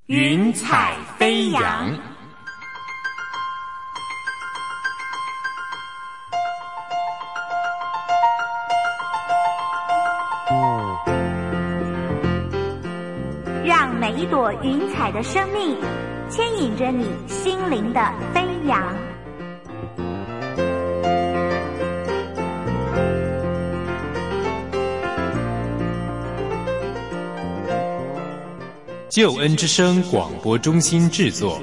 云彩飞扬。 让每一朵云彩的生命牵引着你心灵的飞扬。 救恩之声广播中心制作。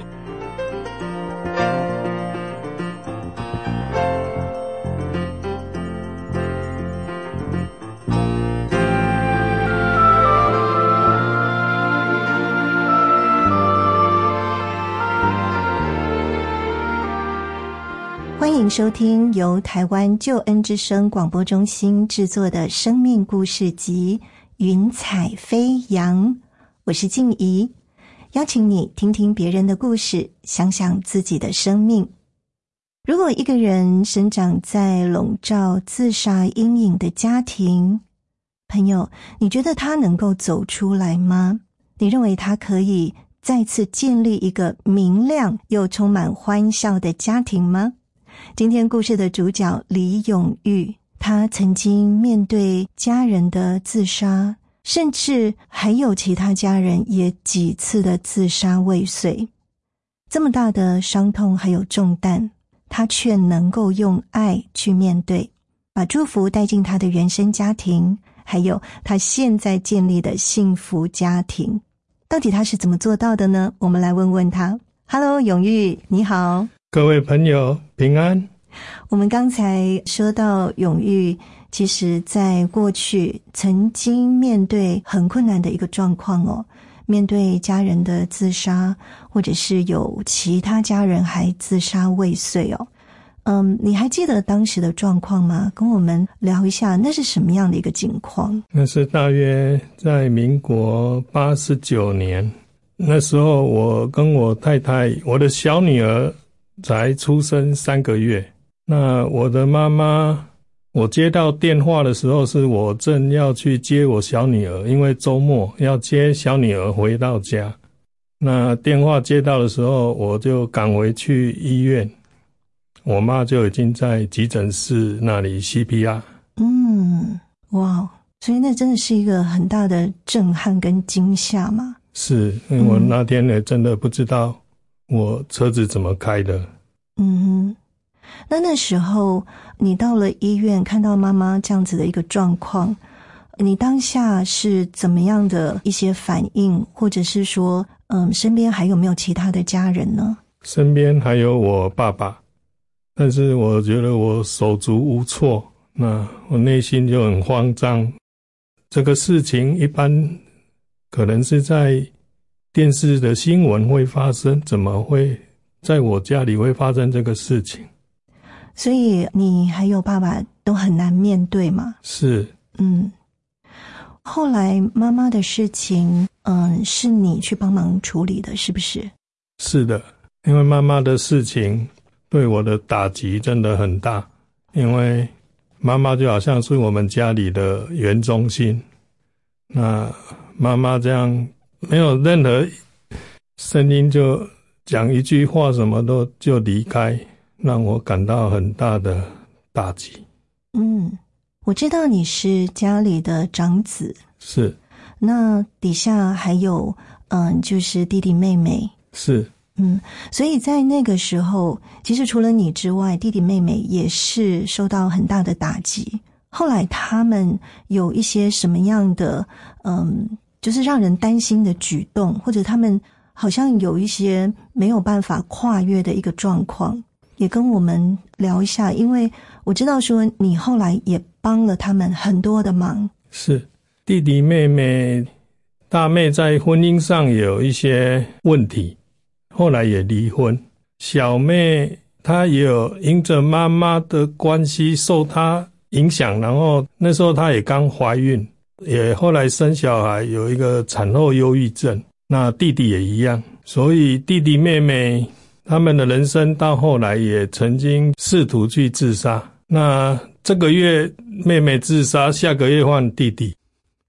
欢迎收听由台湾救恩之声广播中心制作的生命故事集《云彩飞扬》，我是静怡，邀请你听听别人的故事，想想自己的生命。如果一个人生长在笼罩自杀阴影的家庭，朋友，你觉得他能够走出来吗？你认为他可以再次建立一个明亮又充满欢笑的家庭吗？今天故事的主角李永玉，他曾经面对家人的自杀，甚至还有其他家人也几次的自杀未遂。这么大的伤痛还有重担，他却能够用爱去面对，把祝福带进他的原生家庭，还有他现在建立的幸福家庭。到底他是怎么做到的呢？我们来问问他。 Hello 永玉，你好。 各位朋友平安。 我们刚才说到永玉其实在过去曾经面对很困难的一个状况哦，面对家人的自杀，或者是有其他家人还自杀未遂哦。你还记得当时的状况吗？跟我们聊一下，那是什么样的一个情况？ 那是大约在民国89年，那时候我跟我太太，我的小女儿才出生3个月。那我的妈妈，我接到电话的时候，是我正要去接我小女儿，因为周末要接小女儿回到家。那电话接到的时候，我就赶回去医院，我妈就已经在急诊室那里 CPR。 哇，所以那真的是一个很大的震撼跟惊吓嘛。 是，因为我那天也真的不知道我车子怎么开的。 那时候你到了医院，看到妈妈这样子的一个状况，你当下是怎么样的一些反应，或者是说身边还有没有其他的家人呢？ 身边还有我爸爸，但是我觉得我手足无措，那我内心就很慌张。这个事情一般可能是在电视的新闻会发生，怎么会在我家里会发生这个事情？ 所以你还有爸爸都很难面对嘛？ 是。 后来妈妈的事情是你去帮忙处理的，是不是？ 是的，因为妈妈的事情对我的打击真的很大，因为妈妈就好像是我们家里的圆中心。那妈妈这样没有任何声音，就讲一句话什么都就离开，让我感到很大的打击。 我知道你是家里的长子。 是。 那底下还有就是弟弟妹妹。 是。 所以在那个时候，其实除了你之外，弟弟妹妹也是受到很大的打击。后来他们有一些什么样的就是让人担心的举动，或者他们好像有一些没有办法跨越的一个状况，也跟我们聊一下。因为我知道说你后来也帮了他们很多的忙。是。 弟弟妹妹，大妹在婚姻上有一些问题，后来也离婚。小妹她也有因着妈妈的关系受她影响，然后那时候她也刚怀孕，也后来生小孩，有一个产后忧郁症。那弟弟也一样，所以弟弟妹妹他们的人生到后来也曾经试图去自杀。那这个月妹妹自杀，下个月换弟弟。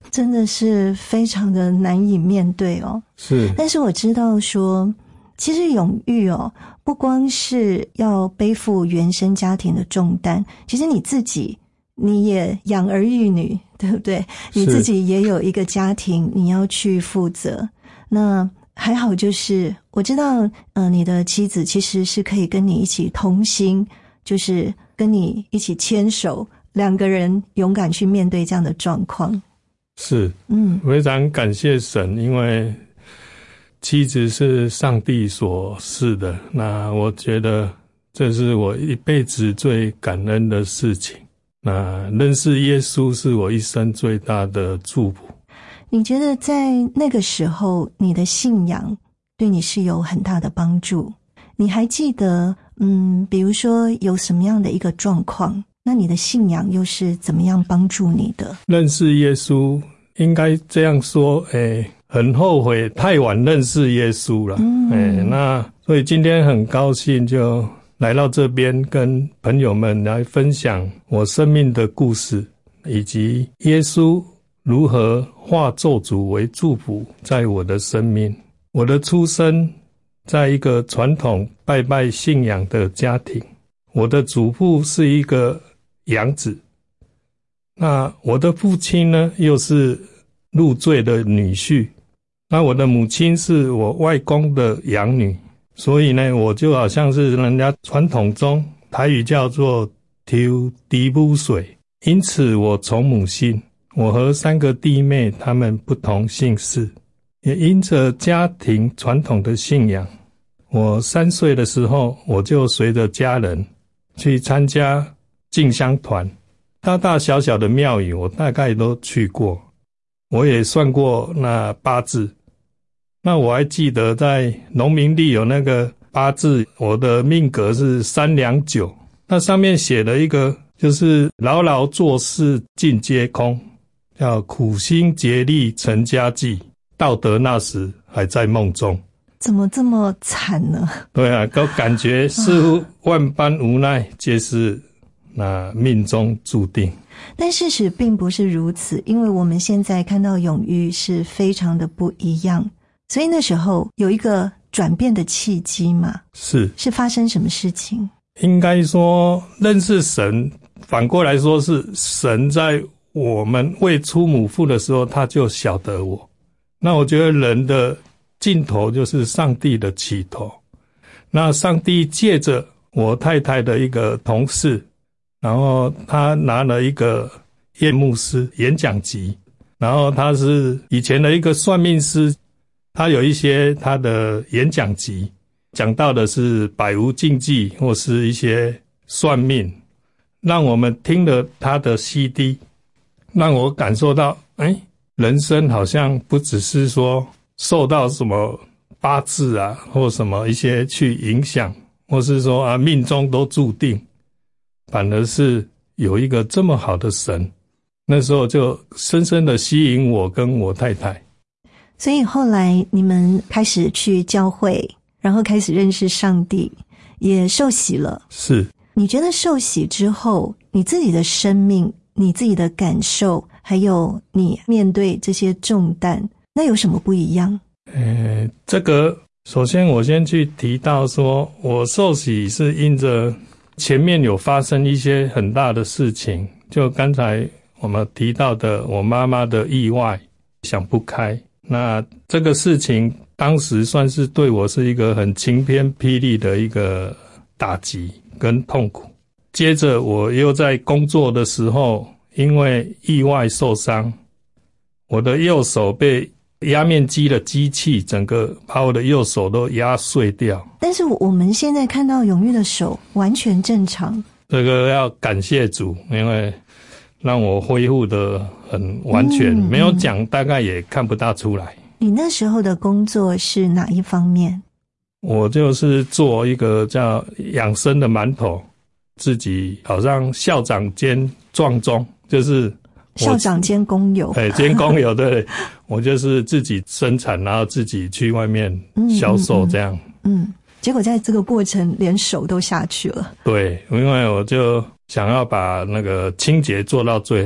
真的是非常的难以面对哦。 是， 但是我知道说，其实永育不光是要背负原生家庭的重担，其实你自己你也养儿育女，对不对？你自己也有一个家庭你要去负责。那还好，就是我知道你的妻子其实是可以跟你一起同行，就是跟你一起牵手，两个人勇敢去面对这样的状况。 是，非常感谢神，因为妻子是上帝所赐的，那我觉得这是我一辈子最感恩的事情。那认识耶稣是我一生最大的祝福。 你觉得在那个时候，你的信仰对你是有很大的帮助？你还记得，比如说有什么样的一个状况？那你的信仰又是怎么样帮助你的？ 认识耶稣，应该这样说，很后悔太晚认识耶稣了。那所以今天很高兴就来到这边，跟朋友们来分享我生命的故事，以及耶稣如何化咒诅为祝福在我的生命。我的出生在一个传统拜拜信仰的家庭，我的祖父是一个养子，那我的父亲呢又是入赘的女婿，那我的母亲是我外公的养女，所以呢我就好像是人家传统中台语叫做抽猪母水，因此我从母姓，我和3个弟妹她们不同姓氏，也因着家庭传统的信仰，我3岁的时候我就随着家人去参加进香团，大大小小的庙宇我大概都去过，我也算过那八字。那我还记得在农民历有那个八字，我的命格是3两9，那上面写了一个就是牢牢做事尽皆空，叫苦心竭力成家计，到得那时还在梦中。 怎么这么惨呢？ 对啊，都感觉似乎万般无奈皆是那命中注定。 但事实并不是如此，因为我们现在看到永育是非常的不一样，所以那时候有一个转变的契机嘛？是发生什么事情？ 应该说认识神，反过来说是神在我们未出母腹的时候他就晓得我。那我觉得人的尽头就是上帝的起头，那上帝借着我太太的一个同事，然后他拿了一个叶牧师演讲集，然后他是以前的一个算命师，他有一些他的演讲集讲到的是百无禁忌或是一些算命，让我们听了他的 CD， 让我感受到人生好像不只是说受到什么八字啊或什么一些去影响，或是说命中都注定，反而是有一个这么好的神，那时候就深深的吸引我跟我太太。 所以后来你们开始去教会，然后开始认识上帝，也受洗了。 是。 你觉得受洗之后，你自己的生命，你自己的感受，还有你面对这些重担，那有什么不一样？ 这个首先我先去提到说，我受洗是因着前面有发生一些很大的事情，就刚才我们提到的我妈妈的意外，想不开。那这个事情当时算是对我是一个很晴天霹雳的一个打击跟痛苦。接着我又在工作的时候因为意外受伤，我的右手被压面机的机器整个把我的右手都压碎掉。 但是我们现在看到永育的手完全正常， 这个要感谢主，因为让我恢复得很完全，没有讲大概也看不大出来。 你那时候的工作是哪一方面？ 我就是做一个叫养生的馒头，自己好像校长兼撞钟，就是校长兼工友， 兼工友，对，我就是自己生产，然后自己去外面销售这样。 结果在这个过程连手都下去了。 对，因为我就想要把那个清洁做到最好，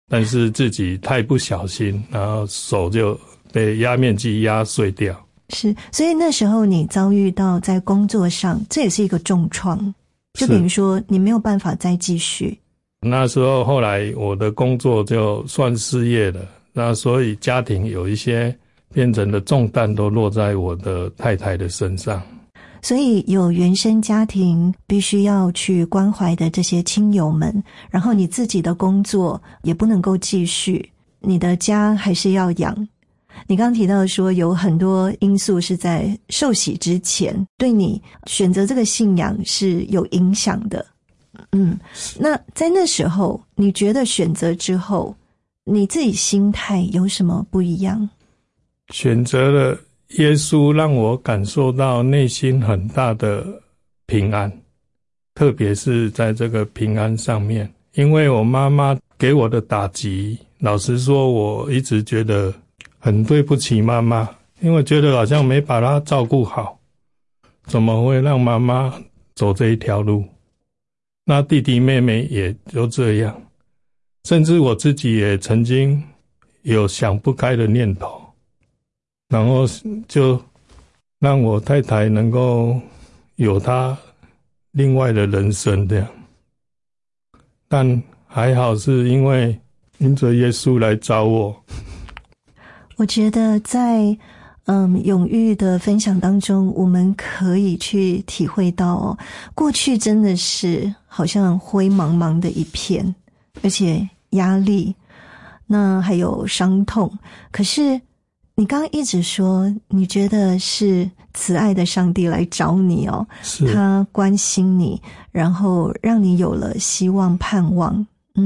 但是自己太不小心，然后手就被压面机压碎掉。 是，所以那时候你遭遇到在工作上，这也是一个重创，就等于说你没有办法再继续。 那时候后来我的工作就算失业了，那所以家庭有一些变成的重担都落在我的太太的身上。 所以有原生家庭必须要去关怀的这些亲友们，然后你自己的工作也不能够继续，你的家还是要养。你刚刚提到说有很多因素是在受洗之前对你选择这个信仰是有影响的。那在那时候你觉得选择之后你自己心态有什么不一样？ 选择了耶稣，让我感受到内心很大的平安，特别是在这个平安上面。因为我妈妈给我的打击，老实说我一直觉得很对不起妈妈，因为觉得好像没把她照顾好，怎么会让妈妈走这一条路？那弟弟妹妹也就这样，甚至我自己也曾经有想不开的念头，然后就让我太太能够有她另外的人生这样。但还好是因为因着耶稣来找我。 我觉得在永玉的分享当中，我们可以去体会到过去真的是好像灰茫茫的一片，而且压力，那还有伤痛。可是你刚刚一直说你觉得是慈爱的上帝来找你是他关心你，然后让你有了希望盼望。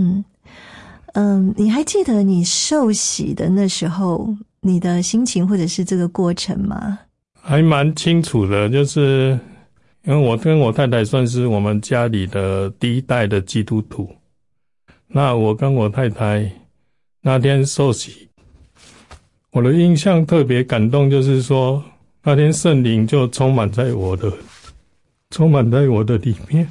你还记得你受洗的那时候你的心情或者是这个过程吗？ 还蛮清楚的，就是因为我跟我太太算是我们家里的第一代的基督徒。那我跟我太太那天受洗，我的印象特别感动，就是说那天圣灵就充满在我的里面。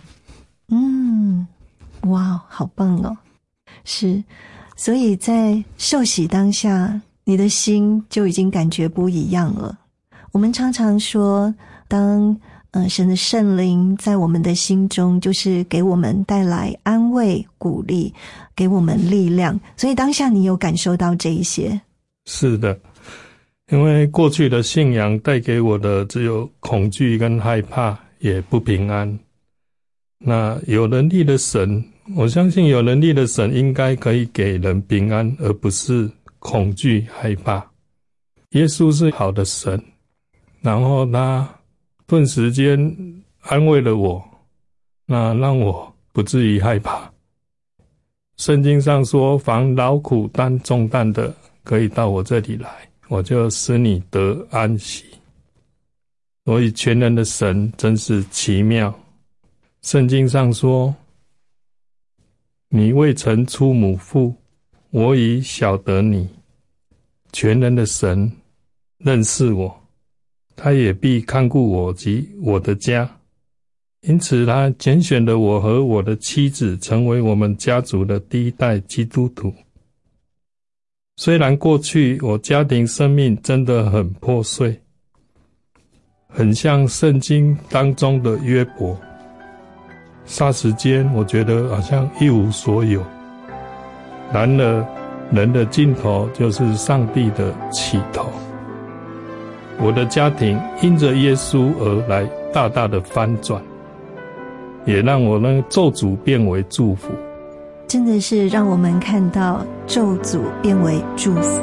哇，好棒哦！是，所以在受洗当下，你的心就已经感觉不一样了。我们常常说，当神的圣灵在我们的心中，就是给我们带来安慰、鼓励，给我们力量。所以当下你有感受到这一些？ 是的，因为过去的信仰带给我的只有恐惧跟害怕，也不平安。那有能力的神，我相信有能力的神应该可以给人平安，而不是恐惧害怕。耶稣是好的神，然后他顿时间安慰了我，那让我不至于害怕。圣经上说，凡劳苦担重担的，可以到我这里来，我就使你得安息。所以全能的神真是奇妙。圣经上说，你未曾出母腹，我已晓得你。全能的神认识我，他也必看顾我及我的家。因此他拣选了我和我的妻子，成为我们家族的第一代基督徒。虽然过去我家庭生命真的很破碎，很像圣经当中的约伯，霎时间我觉得好像一无所有。然而人的尽头就是上帝的起头。我的家庭因着耶稣而来大大的翻转，也让我那咒诅变为祝福。 真的是让我们看到咒诅变为祝福。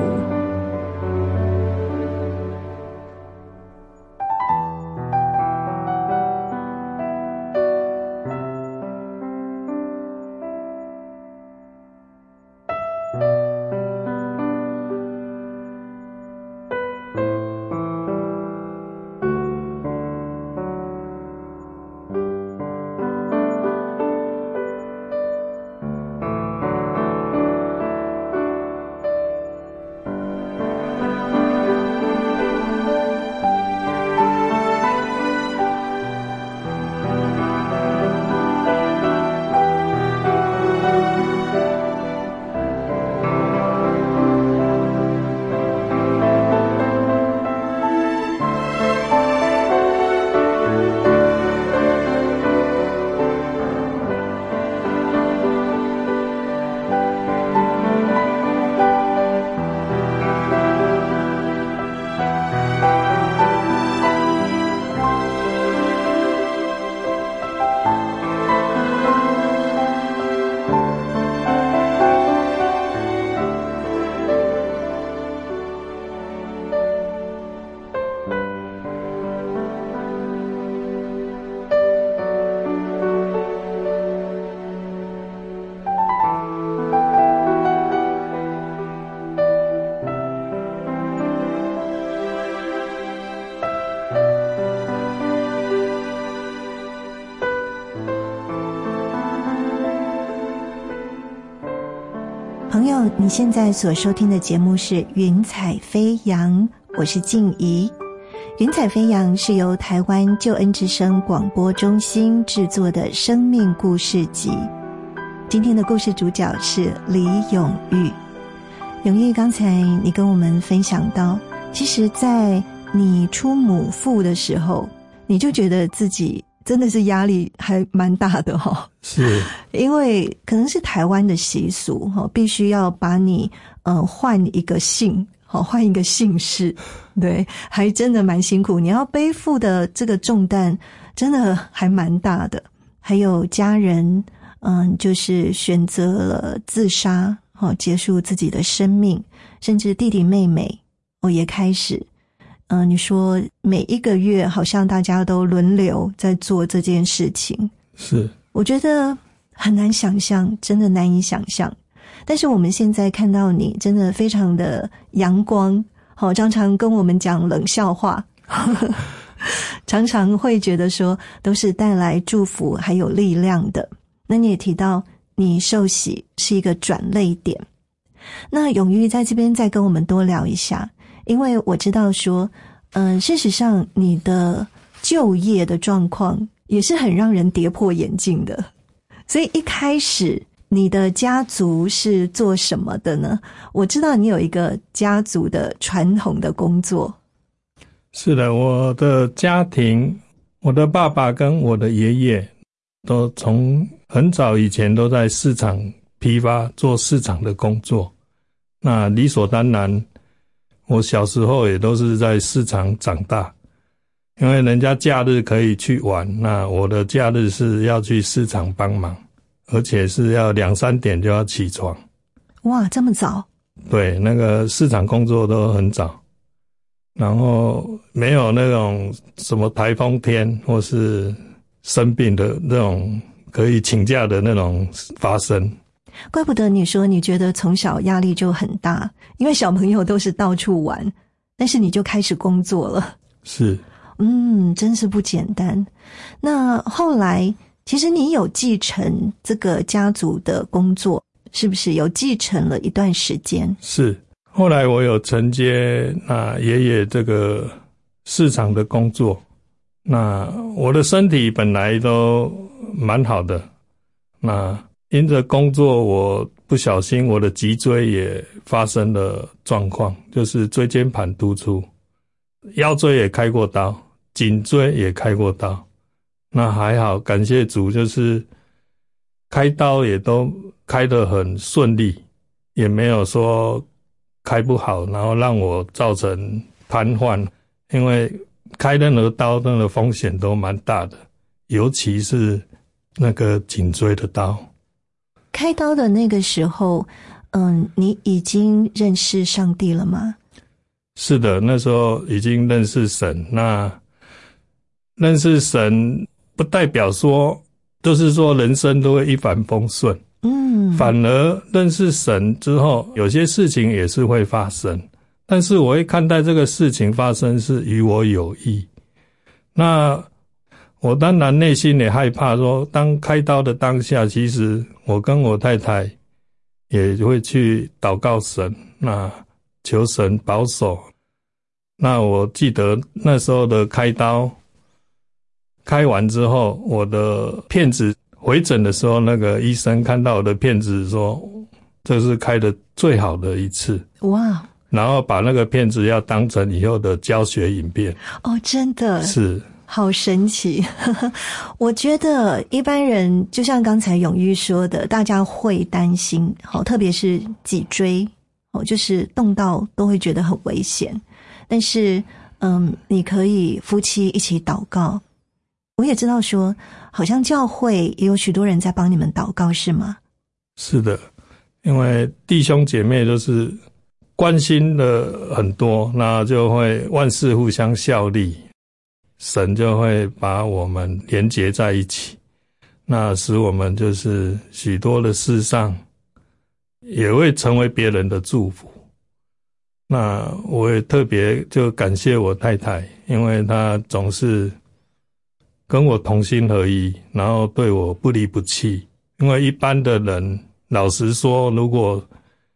你现在所收听的节目是云彩飞扬，我是静怡。云彩飞扬是由台湾救恩之声广播中心制作的生命故事集。今天的故事主角是李永玉。永玉，刚才你跟我们分享到，其实在你出母腹的时候，你就觉得自己真的是压力还蛮大的齁。 是因为可能是台湾的习俗齁，必须要把你换一个姓齁，换一个姓氏，对，还真的蛮辛苦，你要背负的这个重担真的还蛮大的。还有家人就是选择了自杀结束自己的生命，甚至弟弟妹妹也开始你说每一个月好像大家都轮流在做这件事情， 是， 我觉得很难想象，真的难以想象。但是我们现在看到你真的非常的阳光，常常跟我们讲冷笑话常常会觉得说都是带来祝福还有力量的。那你也提到你受洗是一个转捩点，那永玉在这边再跟我们多聊一下，因为我知道说事实上你的就业的状况也是很让人跌破眼镜的。所以一开始你的家族是做什么的呢？我知道你有一个家族的传统的工作。 是的，我的家庭，我的爸爸跟我的爷爷都从很早以前都在市场批发做市场的工作，那理所当然我小时候也都是在市场长大，因为人家假日可以去玩，那我的假日是要去市场帮忙，而且是要2-3点就要起床。 哇，这么早？对， 那个市场工作都很早，然后没有那种什么台风天或是生病的那种可以请假的那种发生。 怪不得你说你觉得从小压力就很大，因为小朋友都是到处玩，但是你就开始工作了。 是， 真是不简单。那后来其实你有继承这个家族的工作，是不是有继承了一段时间？ 是，后来我有承接爷爷这个市场的工作。那我的身体本来都蛮好的，那因着工作我不小心我的脊椎也发生了状况，就是椎间盘突出，腰椎也开过刀，颈椎也开过刀。那还好，感谢主，就是开刀也都开得很顺利，也没有说开不好然后让我造成瘫痪，因为开任何刀那个风险都蛮大的，尤其是那个颈椎的刀。 开刀的那个时候你已经认识上帝了吗？ 是的，那时候已经认识神。那认识神不代表说就是说人生都会一帆风顺，反而认识神之后有些事情也是会发生，但是我会看待这个事情发生是与我有益。那我当然内心也害怕说，当开刀的当下，其实我跟我太太也会去祷告神，那求神保守。那我记得那时候的开刀开完之后，我的片子回诊的时候，那个医生看到我的片子说这是开的最好的一次。哇！然后把那个片子要当成以后的教学影片。 哦，真的是好神奇我觉得一般人就像刚才永玉说的，大家会担心特别是脊椎就是动到都会觉得很危险，但是你可以夫妻一起祷告。我也知道说好像教会也有许多人在帮你们祷告，是吗？ 是的，因为弟兄姐妹都是关心的很多，那就会万事互相效力，神就会把我们连结在一起，那使我们就是许多的事上也会成为别人的祝福。那我也特别就感谢我太太，因为她总是跟我同心合意，然后对我不离不弃。因为一般的人老实说，如果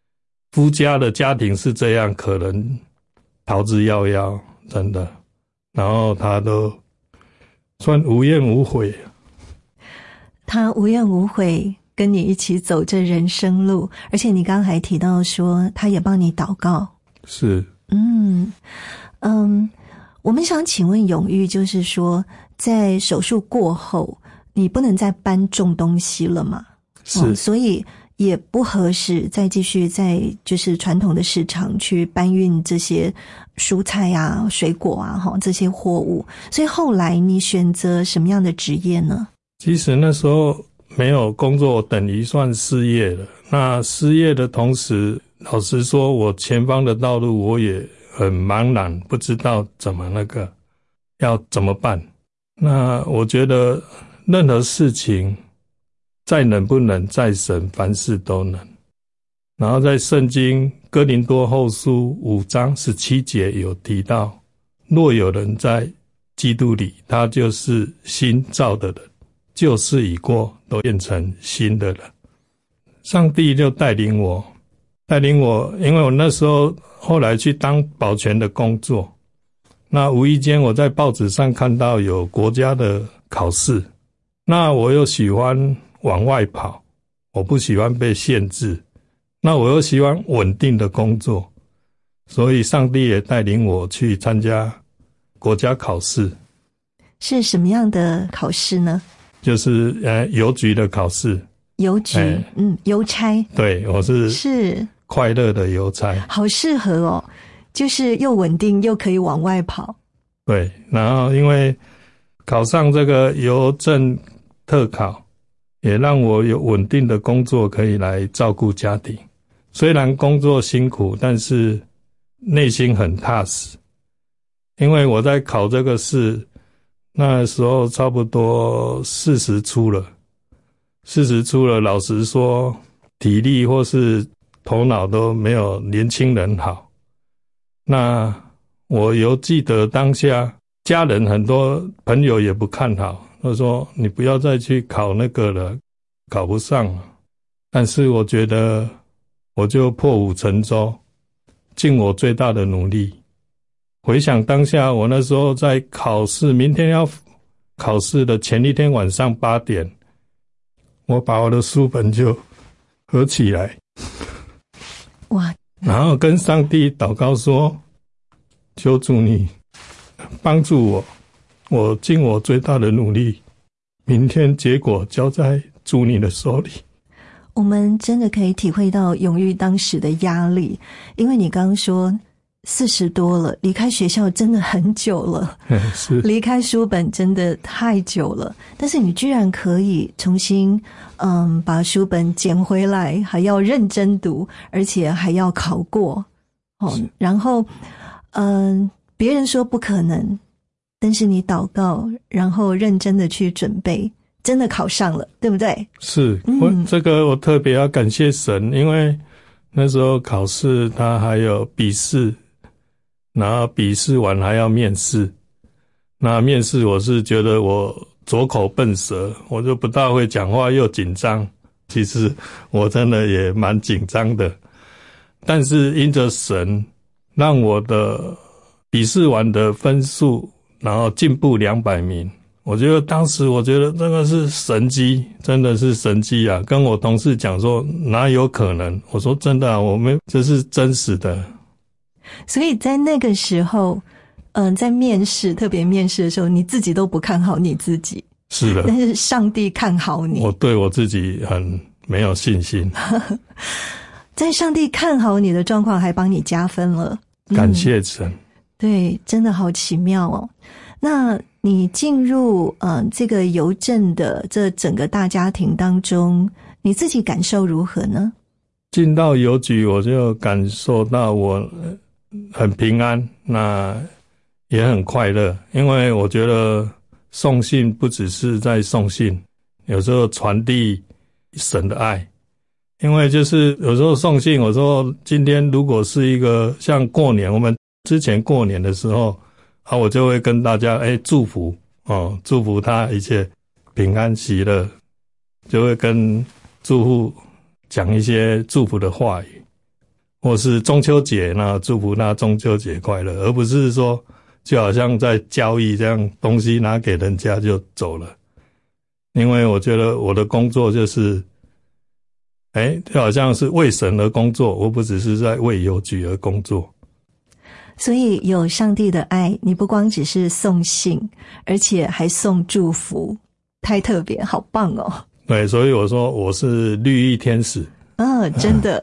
夫家的家庭是这样，可能逃之夭夭，真的。然后他都算无怨无悔， 他无怨无悔跟你一起走这人生路，而且你刚刚还提到说他也帮你祷告。 是。 我们想请问永玉，就是说在手术过后你不能再搬重东西了嘛？ 是。 所以也不合适再继续在就是传统的市场去搬运这些蔬菜啊、水果啊这些货物，所以后来你选择什么样的职业呢？ 其实那时候没有工作，等于算失业了。那失业的同时，老实说我前方的道路我也很茫然，不知道要怎么办。那我觉得任何事情再能不能，在神凡事都能。然后在圣经哥林多后书5章17节有提到，若有人在基督里，他就是新造的人，旧事已过，都变成新的人。上帝就带领我，因为我那时候后来去当保全的工作，那无意间我在报纸上看到有国家的考试，那我又喜欢往外跑，我不喜欢被限制，那我又喜欢稳定的工作，所以上帝也带领我去参加国家考试。 是什么样的考试呢？ 就是邮局的考试。 邮局，邮差。 对，我是快乐的邮差。 好适合哦，就是又稳定又可以往外跑。 对，然后因为考上这个邮政特考，也让我有稳定的工作可以来照顾家庭。虽然工作辛苦，但是内心很踏实。因为我在考这个试，那时候差不多40出了，老实说体力或是头脑都没有年轻人好。那我犹记得当下家人很多朋友也不看好，他说你不要再去考那个了，考不上了。但是我觉得我就破釜沉舟，尽我最大的努力。回想当下我那时候在考试，明天要考试的前一天晚上8点，我把我的书本就合起来， 哇！ 然后跟上帝祷告说，求主你帮助我，我尽我最大的努力，明天结果交在主你的手里。 我们真的可以体会到永玉当时的压力，因为你刚刚说40多了，离开学校真的很久了， 是离开书本真的太久了，但是你居然可以重新把书本捡回来，还要认真读，而且还要考过然后别人说不可能，但是你祷告，然后认真的去准备，真的考上了，对不对？ 是，我特别要感谢神，因为那时候考试他还有笔试，然后笔试完还要面试。那面试我是觉得我左口笨舌，我就不大会讲话，又紧张。其实我真的也蛮紧张的，但是因着神让我的笔试完的分数然后进步200名，我觉得当时我觉得这个是神迹，真的是神迹啊！跟我同事讲说哪有可能，我说真的啊，我们这是真实的。 所以在那个时候在面试，特别面试的时候，你自己都不看好你自己。 是的， 但是上帝看好你。 我对我自己很没有信心。 在上帝看好你的状况还帮你加分了， 感谢神。 对，真的好奇妙哦。那你进入这个邮政的这整个大家庭当中，你自己感受如何呢？ 进到邮局我就感受到我很平安，那也很快乐，因为我觉得送信不只是在送信，有时候传递神的爱。因为就是有时候送信，有时候今天如果是一个像过年，我们之前过年的时候我就会跟大家祝福祝福他一切平安喜乐，就会跟住户讲一些祝福的话语。 或是中秋节，那祝福他中秋节快乐，而不是说就好像在交易这样，东西拿给人家就走了。因为我觉得我的工作就是就好像是为神而工作，我不只是在为邮局而工作。 所以有上帝的爱，你不光只是送信，而且还送祝福，太特别，好棒哦。 对，所以我说我是绿衣天使。 真的。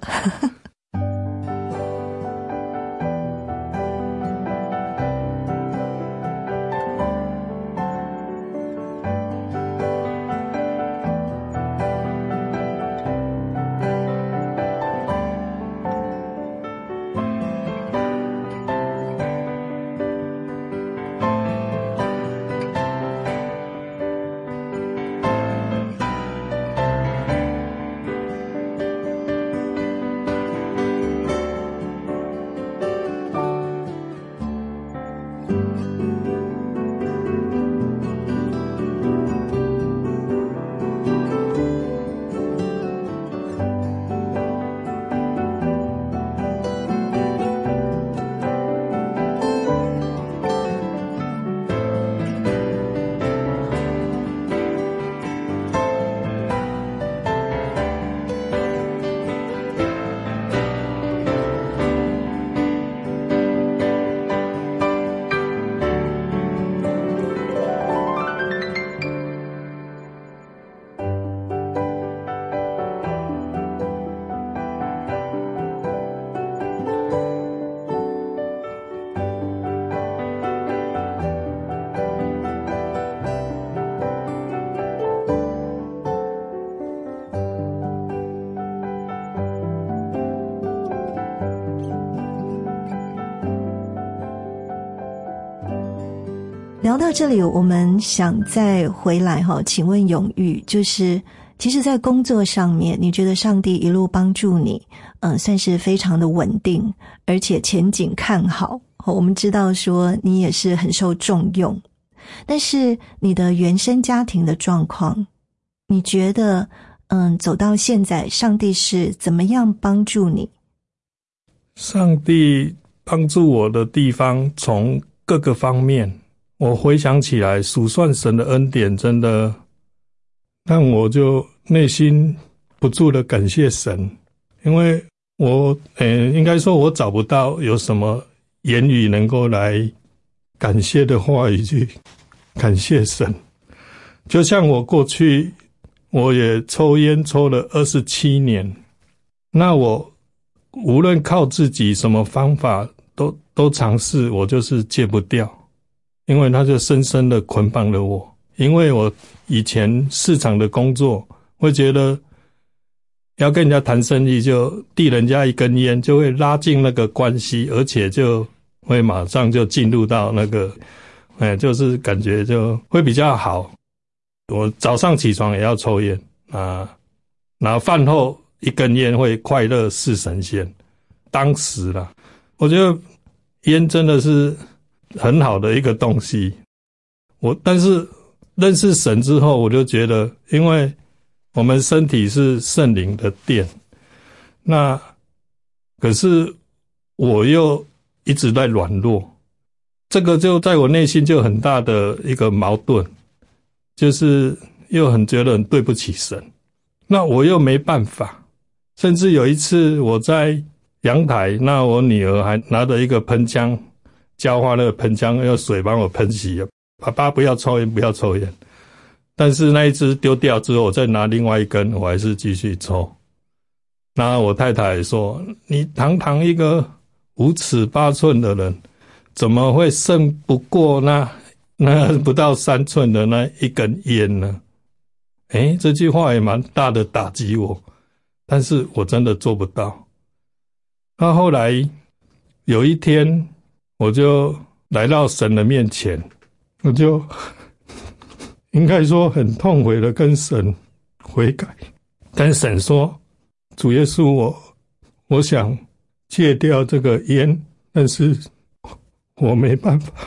聊到这里，我们想再回来请问永裕，就是其实在工作上面，你觉得上帝一路帮助你算是非常的稳定，而且前景看好。我们知道说你也是很受重用，但是你的原生家庭的状况，你觉得走到现在，上帝是怎么样帮助你？ 上帝帮助我的地方从各个方面，我回想起来数算神的恩典，真的让我就内心不住的感谢神。因为我应该说我找不到有什么言语能够来感谢的话语去感谢神。就像我过去我也抽烟抽了27年，那我无论靠自己什么方法都尝试，我就是戒不掉，因为它就深深的捆绑了我。因为我以前市场的工作会觉得要跟人家谈生意，就递人家一根烟就会拉近那个关系，而且就会马上就进入到那个就是感觉就会比较好。我早上起床也要抽烟然后饭后一根烟会快乐似神仙。当时啦，我觉得烟真的是很好的一个东西。但是认识神之后，我就觉得因为我们身体是圣灵的殿，那可是我又一直在软弱，这个就在我内心就很大的一个矛盾，就是又很觉得很对不起神，那我又没办法。甚至有一次我在阳台，那我女儿还拿着一个喷枪，浇花那个喷枪用水帮我喷洗，爸爸不要抽烟不要抽烟。但是那一支丢掉之后，我再拿另外一根，我还是继续抽。那我太太说，你堂堂一个5尺8寸的人，怎么会胜不过那不到3寸的那一根烟呢？这句话也蛮大的打击我，但是我真的做不到。那后来有一天，我就来到神的面前，我就应该说很痛悔的跟神悔改，跟神说，主耶稣，我想戒掉这个烟，但是我没办法，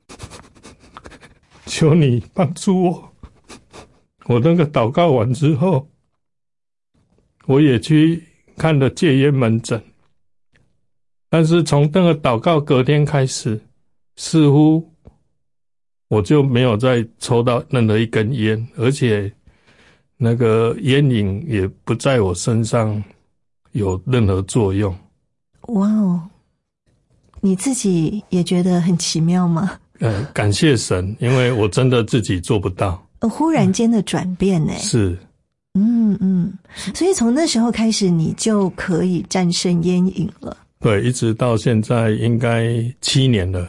求你帮助我。我那个祷告完之后，我也去看了戒烟门诊， 但是从那个祷告隔天开始，似乎我就没有再抽到任何一根烟，而且那个烟瘾也不在我身上有任何作用。 哇哦，你自己也觉得很奇妙吗？ 感谢神，因为我真的自己做不到。 忽然间的转变耶。 是。 所以从那时候开始，你就可以战胜烟瘾了。 对，一直到现在应该7年了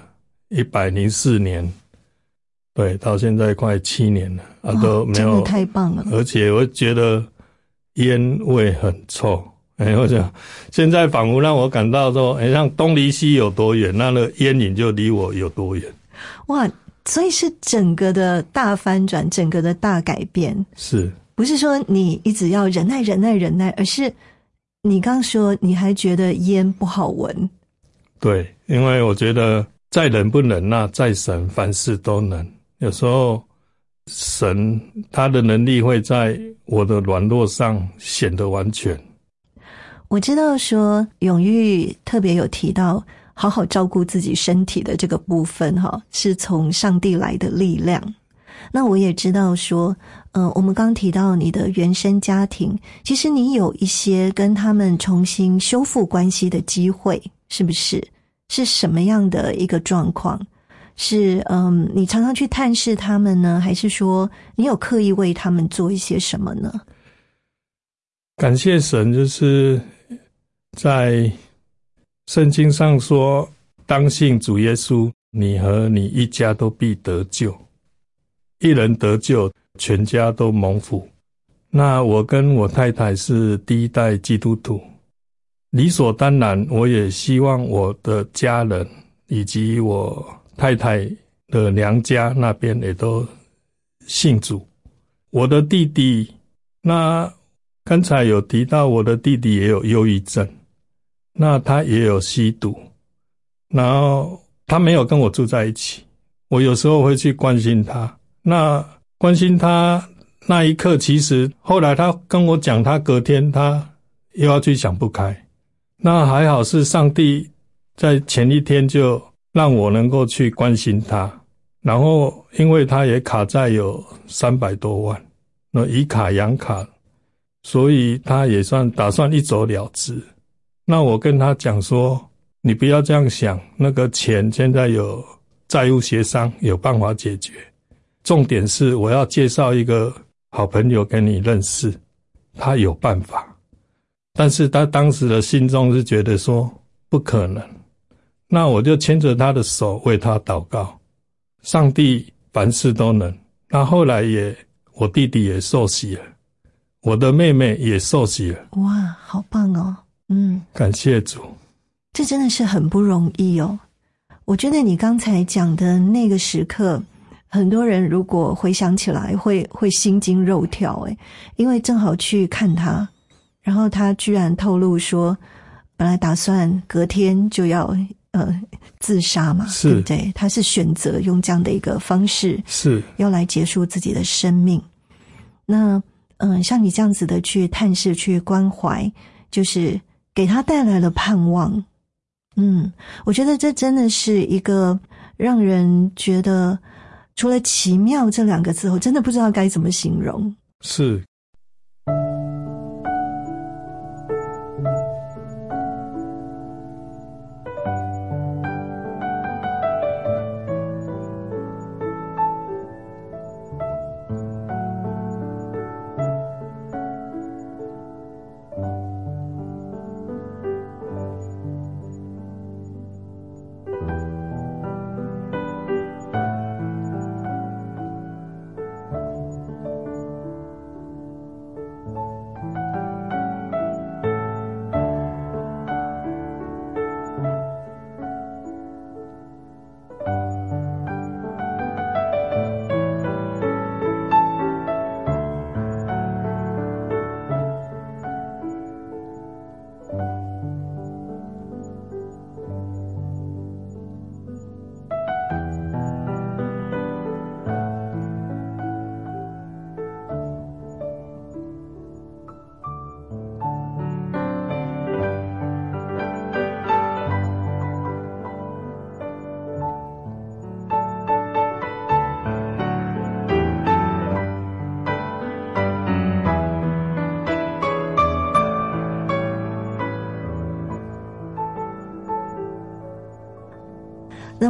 ，104年。对，到现在快7年了都没有。 真的太棒了。 而且我觉得烟味很臭。我想现在仿佛让我感到说，像东离西有多远，那个烟瘾就离我有多远。 哇，所以是整个的大翻转，整个的大改变。 是。不是说你一直要忍耐，而是你刚说你还觉得烟不好闻。 对，因为我觉得再忍不忍耐，在神凡事都能。有时候神他的能力会在我的软弱上显得完全。 我知道说永裕特别有提到好好照顾自己身体的这个部分是从上帝来的力量。那我也知道说我们刚提到你的原生家庭，其实你有一些跟他们重新修复关系的机会，是不是？是什么样的一个状况？是你常常去探视他们呢，还是说你有刻意为他们做一些什么呢？ 感谢神，就是在圣经上说，当信主耶稣，你和你一家都必得救。一人得救，全家都蒙福。那我跟我太太是第一代基督徒，理所当然，我也希望我的家人以及我太太的娘家那边也都信主。我的弟弟，那刚才有提到我的弟弟也有忧郁症，那他也有吸毒，然后他没有跟我住在一起，我有时候会去关心他。那关心他那一刻，其实后来他跟我讲，他隔天他又要去想不开。那还好是上帝在前一天就让我能够去关心他，然后因为他也卡债有300多万，那以卡养卡，所以他也算打算一走了之。那我跟他讲说，你不要这样想，那个钱现在有债务协商，有办法解决。重点是我要介绍一个好朋友给你认识，他有办法。但是他当时的心中是觉得说不可能。那我就牵着他的手为他祷告，上帝凡事都能。那后来我弟弟也受洗了，我的妹妹也受洗了。 哇，好棒哦。 感谢主。 这真的是很不容易哦。我觉得你刚才讲的那个时刻，很多人如果回想起来会心惊肉跳因为正好去看他，然后他居然透露说本来打算隔天就要自杀嘛， 是对不对？他是选择用这样的一个方式， 是要来结束自己的生命。那像你这样子的去探视去关怀，就是给他带来了盼望。我觉得这真的是一个让人觉得除了奇妙这2个字，我真的不知道该怎么形容。 是。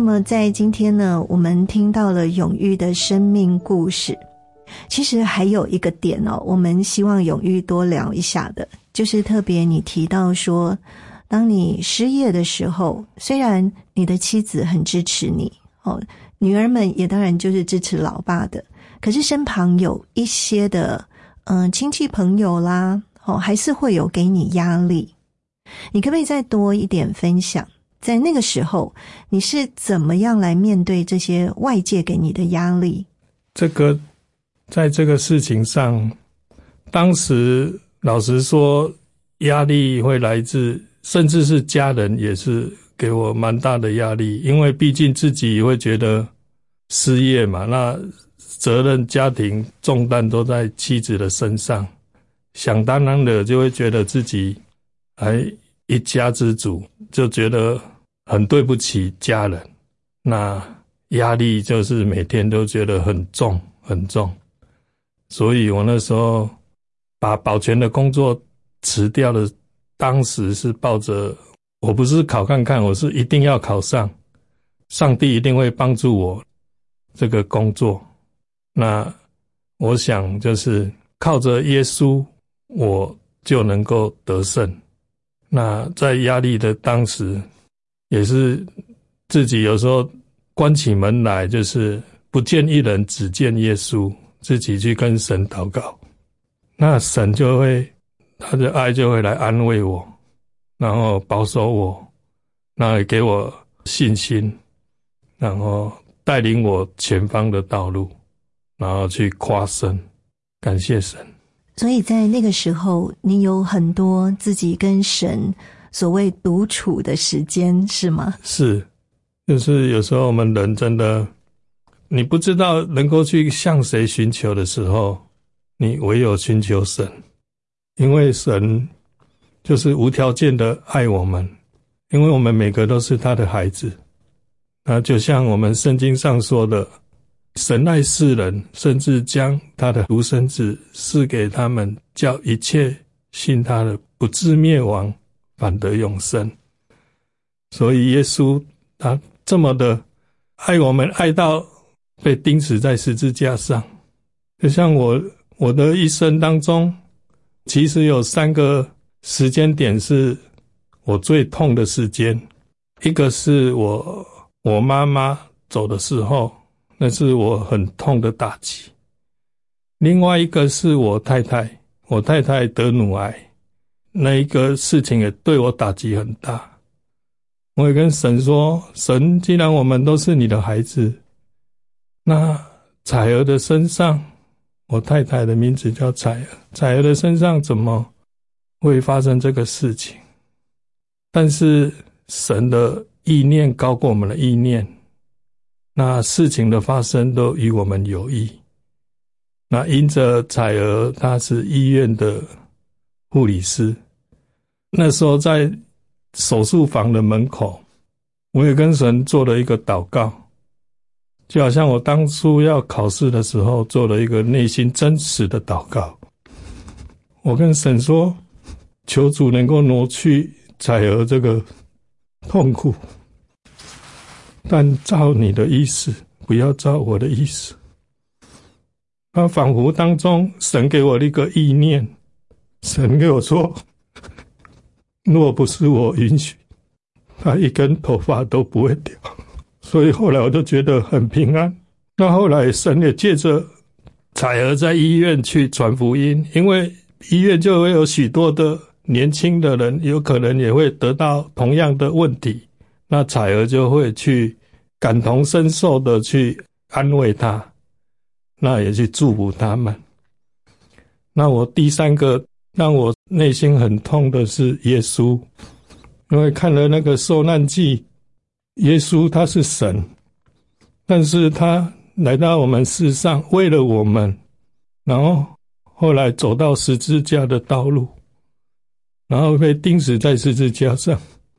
么在今天呢，我们听到了永玉的生命故事。其实还有一个点哦，我们希望永玉多聊一下的，就是特别你提到说，当你失业的时候，虽然你的妻子很支持你哦，女儿们也当然就是支持老爸的，可是身旁有一些的亲戚朋友啦，还是会有给你压力。你可不可以再多一点分享，在那个时候你是怎么样来面对这些外界给你的压力？ 在这个事情上，当时老实说，压力会来自，甚至是家人也是给我蛮大的压力，因为毕竟自己会觉得失业嘛，那责任家庭重担都在妻子的身上，想当然的就会觉得自己还一家之主，就觉得很对不起家人，那压力就是每天都觉得很重很重。所以我那时候把保全的工作辞掉了，当时是抱着我不是考看看，我是一定要考上，上帝一定会帮助我这个工作。那我想就是靠着耶稣我就能够得胜。那在压力的当时也是自己有时候关起门来，就是不见一人只见耶稣，自己去跟神祷告，那神就会他的爱就会来安慰我，然后保守我，然后也给我信心，然后带领我前方的道路，然后去夸胜，感谢神。 所以在那个时候你有很多自己跟神所谓独处的时间，是吗？ 是，就是有时候我们人真的你不知道能够去向谁寻求的时候，你唯有寻求神，因为神就是无条件的爱我们，因为我们每个都是他的孩子。那就像我们圣经上说的，神爱世人，甚至将他的独生子赐给他们，叫一切信他的不至灭亡，反得永生。所以耶稣他这么的爱我们，爱到被钉死在十字架上。就像我的一生当中，其实有3个时间点是我最痛的时间。一个是我妈妈走的时候，那是我很痛的打击。另外一个是我太太得乳癌，那一个事情也对我打击很大。我也跟神说，神，既然我们都是你的孩子，那彩儿的身上，我太太的名字叫彩儿，彩儿的身上怎么会发生这个事情？但是神的意念高过我们的意念，那事情的发生都与我们有益。那因着彩儿她是医院的护理师，那时候在手术房的门口，我也跟神做了一个祷告，就好像我当初要考试的时候做了一个内心真实的祷告。我跟神说，求主能够挪去彩儿这个痛苦，但照你的意思，不要照我的意思。那仿佛当中神给我一个意念，神给我说，若不是我允许，他一根头发都不会掉。所以后来我就觉得很平安。那后来神也借着彩儿在医院去传福音，因为医院就会有许多的年轻的人有可能也会得到同样的问题，那彩儿就会去感同身受的去安慰他，那也去祝福他们。那我第3个让我内心很痛的是耶稣，因为看了那个受难记，耶稣他是神，但是他来到我们世上为了我们，然后后来走到十字架的道路，然后被钉死在十字架上。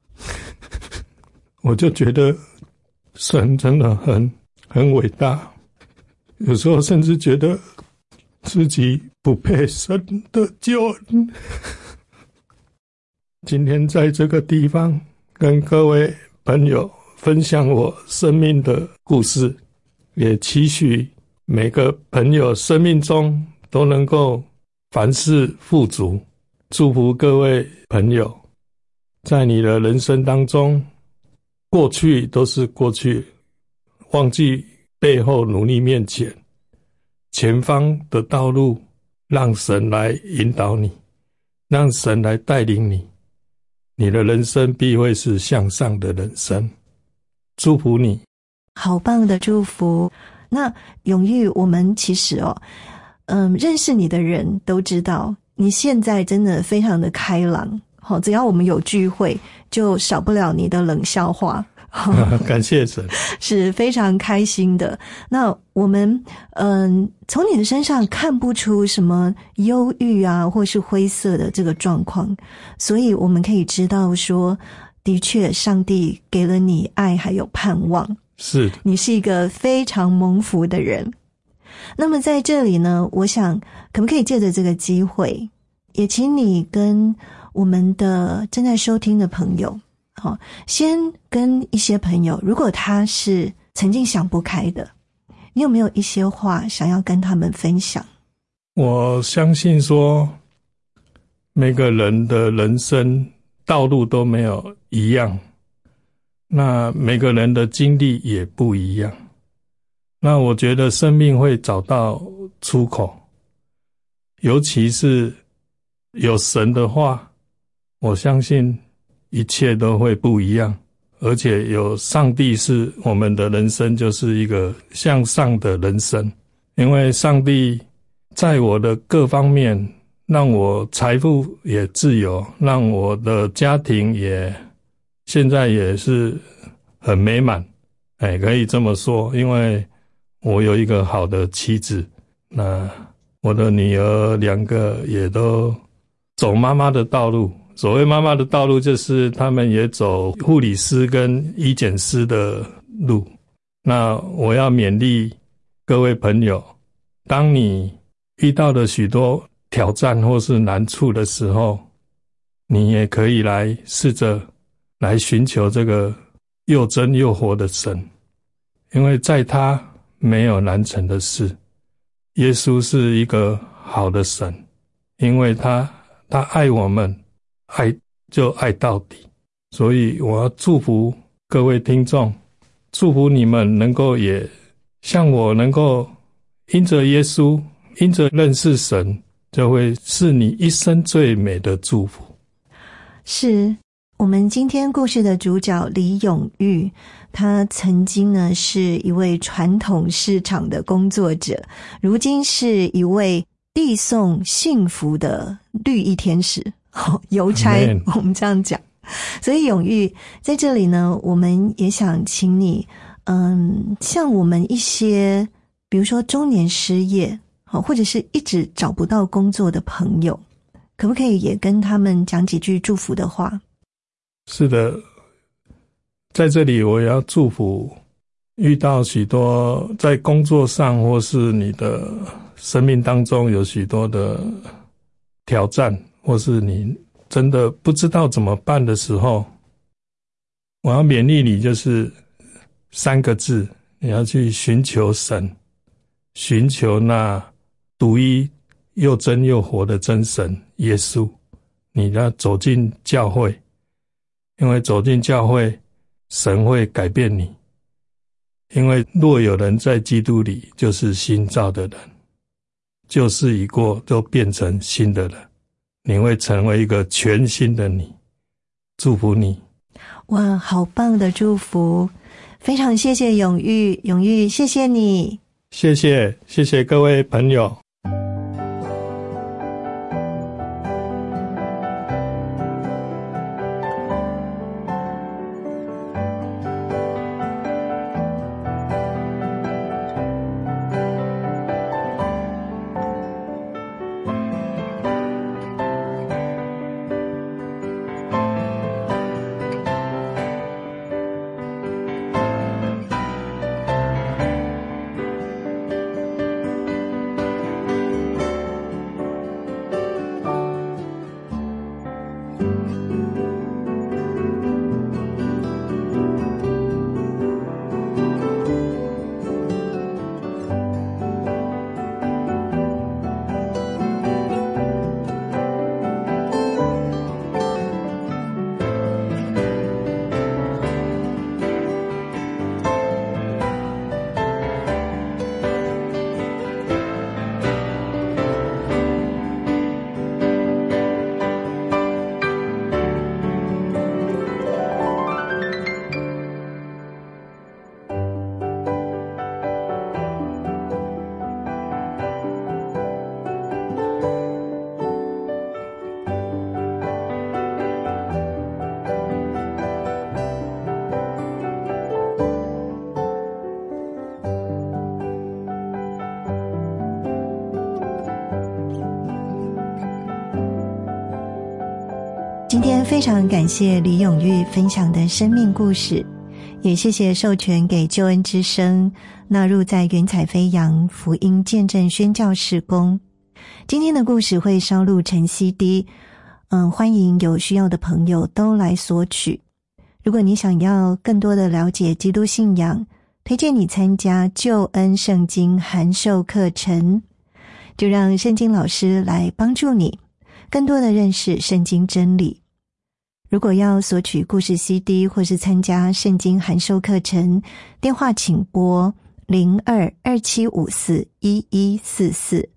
我就觉得神真的很伟大，有时候甚至觉得自己不配神的救恩。今天在这个地方跟各位朋友分享我生命的故事，也期许每个朋友生命中都能够凡事富足。祝福各位朋友，在你的人生当中，过去都是过去，忘记背后，努力面前，前方的道路让神来引导你，让神来带领你，你的人生必会是向上的人生。祝福你。 好棒的祝福。那永裕，我们其实认识你的人都知道你现在真的非常的开朗，只要我们有聚会就少不了你的冷笑话。 感谢神， 是非常开心的。那我们从你的身上看不出什么忧郁啊或是灰色的这个状况，所以我们可以知道说，的确上帝给了你爱还有盼望， 是你是一个非常蒙福的人。那么在这里呢，我想可不可以借着这个机会，也请你跟我们的正在收听的朋友，先跟一些朋友，如果他是曾经想不开的，你有没有一些话想要跟他们分享？ 我相信说，每个人的人生道路都没有一样，那每个人的经历也不一样。那我觉得生命会找到出口，尤其是有神的话，我相信一切都会不一样，而且有上帝是我们的人生就是一个向上的人生。因为上帝在我的各方面让我财富也自由，让我的家庭也现在也是很美满，可以这么说。因为我有一个好的妻子，那我的女儿2个也都走妈妈的道路。所谓妈妈的道路，就是他们也走护理师跟医检师的路。那我要勉励各位朋友，当你遇到了许多挑战或是难处的时候，你也可以来试着来寻求这个又真又活的神，因为在他没有难成的事。耶稣是一个好的神，因为他爱我们，爱就爱到底。所以我要祝福各位听众，祝福你们能够也像我，能够因着耶稣，因着认识神，就会是你一生最美的祝福。 是我们今天故事的主角李永裕，他曾经呢是一位传统市场的工作者，如今是一位递送幸福的绿衣天使，邮差，我们这样讲。所以永裕在这里呢，我们也想请你像我们一些比如说中年失业或者是一直找不到工作的朋友，可不可以也跟他们讲几句祝福的话？ 是的，在这里我也要祝福遇到许多在工作上或是你的生命当中有许多的挑战，或是你真的不知道怎么办的时候，我要勉励你，就是3个字，你要去寻求神，寻求那独一又真又活的真神耶稣。你要走进教会，因为走进教会，神会改变你。因为若有人在基督里，就是新造的人，旧事已过，都变成新的人，你会成为一个全新的你。祝福你。 哇，好棒的祝福，非常谢谢永裕，永裕谢谢你。 谢谢各位朋友。 今天非常感谢李永玉分享的生命故事，也谢谢授权给救恩之声纳入在云彩飞扬福音见证宣教事工。今天的故事会烧录成 CD， 欢迎有需要的朋友都来索取。如果你想要更多的了解基督信仰，推荐你参加救恩圣经函授课程，就让圣经老师来帮助你更多的认识圣经真理。如果要索取故事 CD 或是参加圣经函授课程，电话请拨0227541144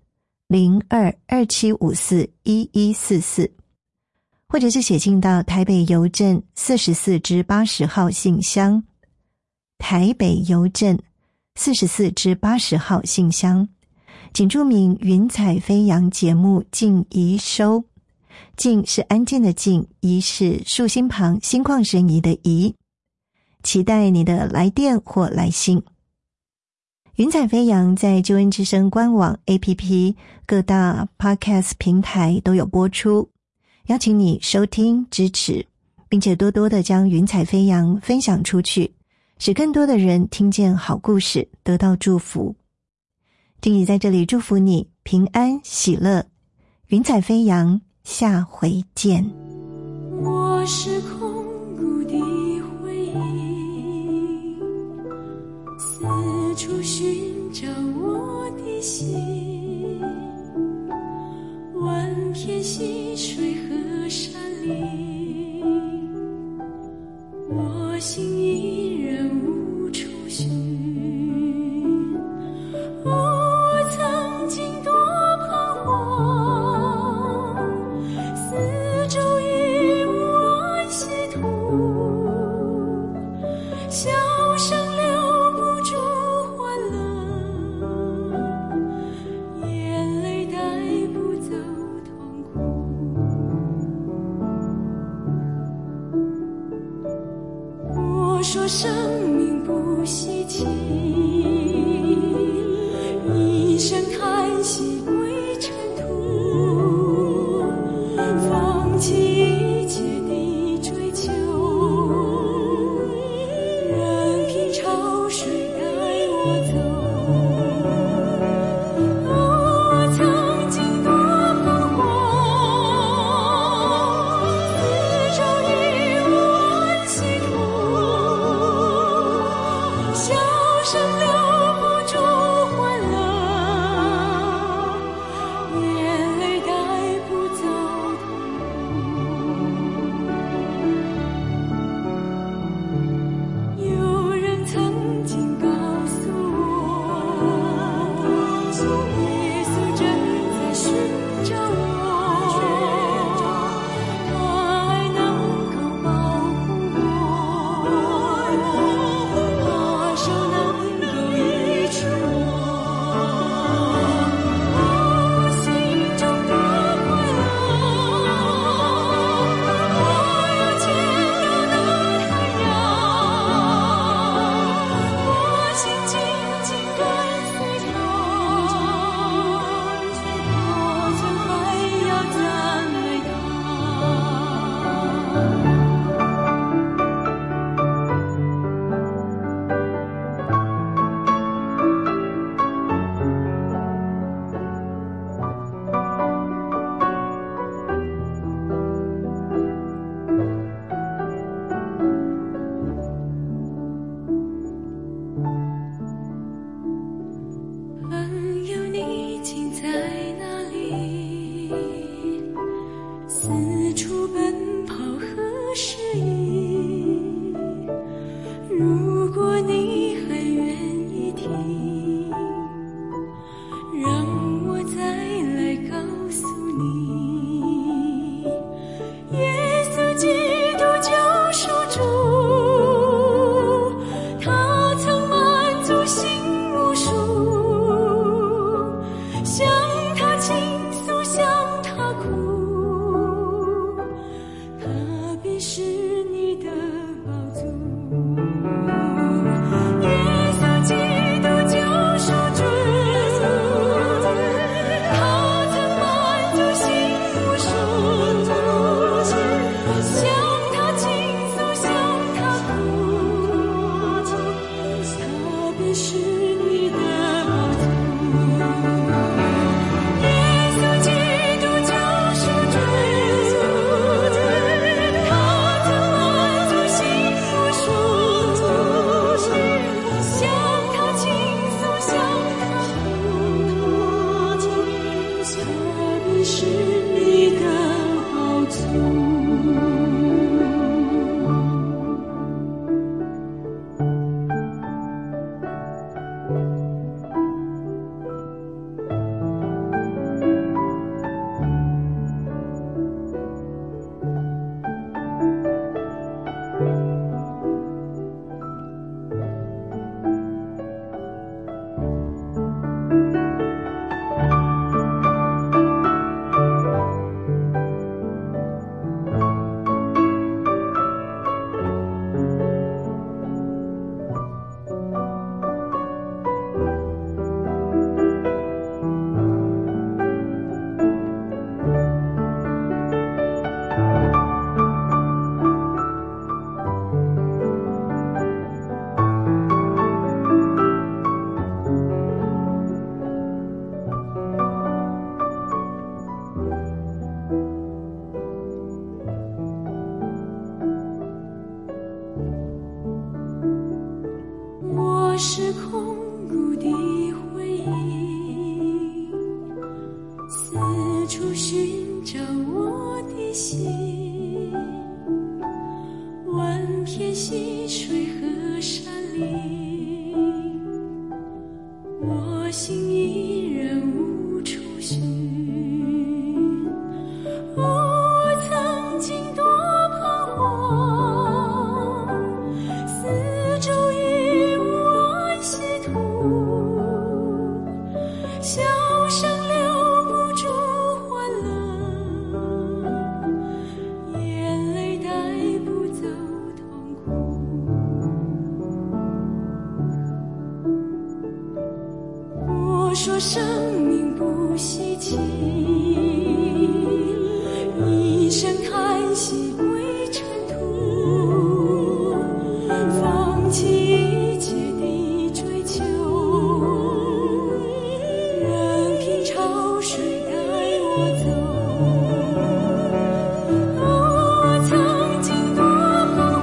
0227541144，或者是写信到台北邮政44-80号信箱，台北邮政44-80号信箱，请注明云彩飞扬节目静怡收，静是安静的静，怡是竖心旁心旷神怡的怡，期待你的来电或来信。云彩飞扬在救恩之声官网 APP 各大 Podcast 平台都有播出，邀请你收听支持，并且多多的将云彩飞扬分享出去，使更多的人听见好故事，得到祝福。静怡在这里祝福你平安喜乐，云彩飞扬，下回见。 我是空谷的回忆，四处寻找我的心，万片溪水和山林，我心依然无处寻。我曾经多彷徨，四周已无安息土，笑声留不住欢乐，眼泪带不走痛苦。我说生命不稀奇，一声叹息归尘土，放弃一切的追求，任凭潮水带我走。我曾经多彷徨，四周已无安息土，笑声留不住欢乐，眼泪带不走痛苦。有人曾经告诉我，耶稣正在寻找我，他爱能够保护我，他手能够医治我。我心中多快乐，我又见到那太阳，我心紧紧跟随他，我将还要赞美他。朋友，你竟在哪里？四处奔跑何时已？如果你还愿意听，让我再来告诉你，耶稣基督救赎主，他曾满足心无数，向他倾诉，向他哭，他必是你的宝足。耶稣基督救赎主， 处寻找我的心，万片溪水和山林，我心依然无处寻。我曾经多彷徨，四周已无安息土，笑声留不住欢乐，眼泪带不走痛苦。我说生命不稀奇，一声叹息归尘土，放弃一切的追求，任凭潮水带我走。我曾经多彷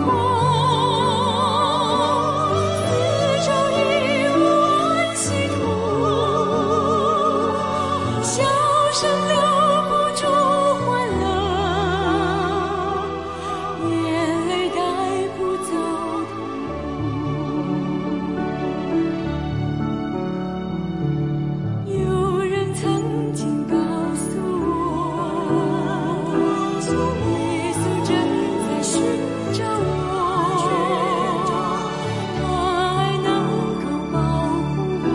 徨，四周已无安息土，笑声留不住欢乐，眼泪带不走痛苦。有人曾经告诉我，耶稣正在寻找我，他爱能够保护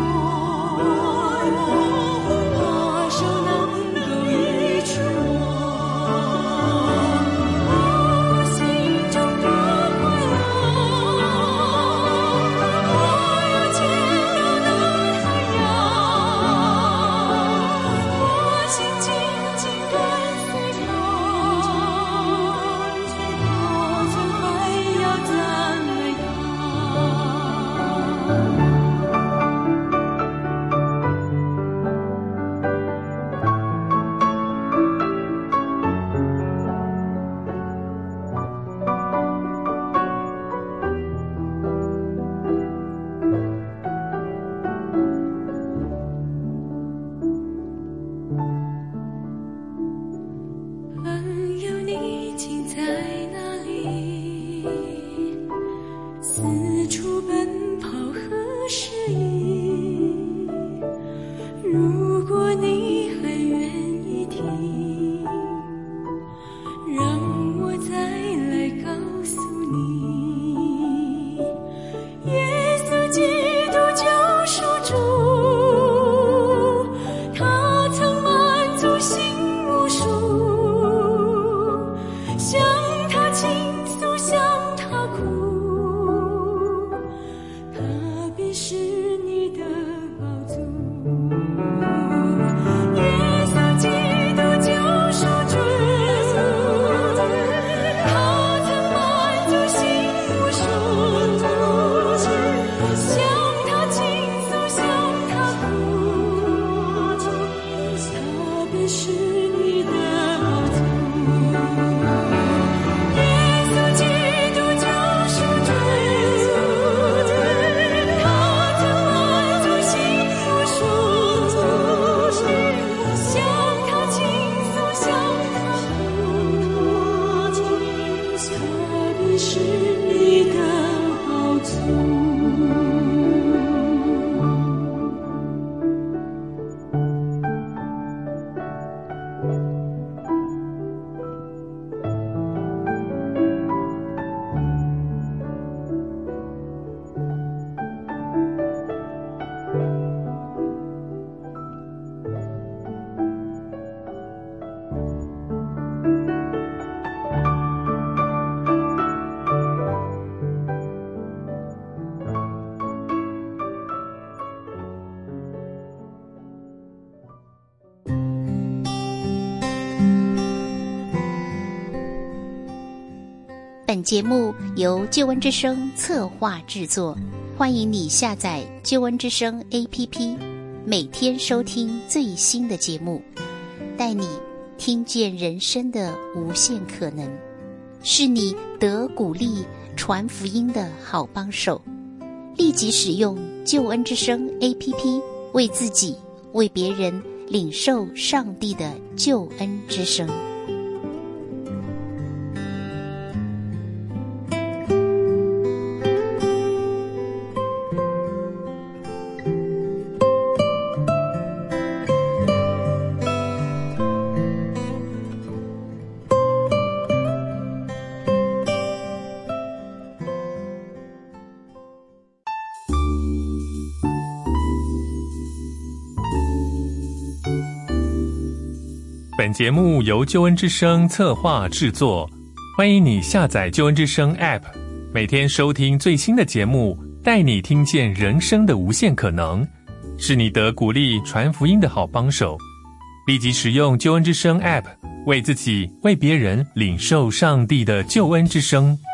我，他手能够医治我。我心中多快乐，我又见到那太阳，我心紧紧跟随他，我总还要赞美朋友，你竟在哪里？四处奔跑何时已？如果你还愿意听，让我再来告诉你，耶稣基督救赎主，他曾满足心无数，向他倾诉，向他哭，他必是你的宝足。耶稣基督救赎主，他曾满足心无数，向他倾诉，向他哭，他必是你的宝足。耶稣基督救赎主，他曾满足心无数，向他倾诉，向他哭，他必是你的宝足。 本节目由救恩之声策划制作，欢迎你下载救恩之声 APP， 每天收听最新的节目，带你听见人生的无限可能，是你得鼓励传福音的好帮手。立即使用救恩之声 APP， 为自己为别人领受上帝的救恩之声。 本节目由救恩之声策划制作，欢迎你下载救恩之声 App， 每天收听最新的节目，带你听见人生的无限可能，是你得鼓励传福音的好帮手。立即使用救恩之声 App， 为自己为别人领受上帝的救恩之声。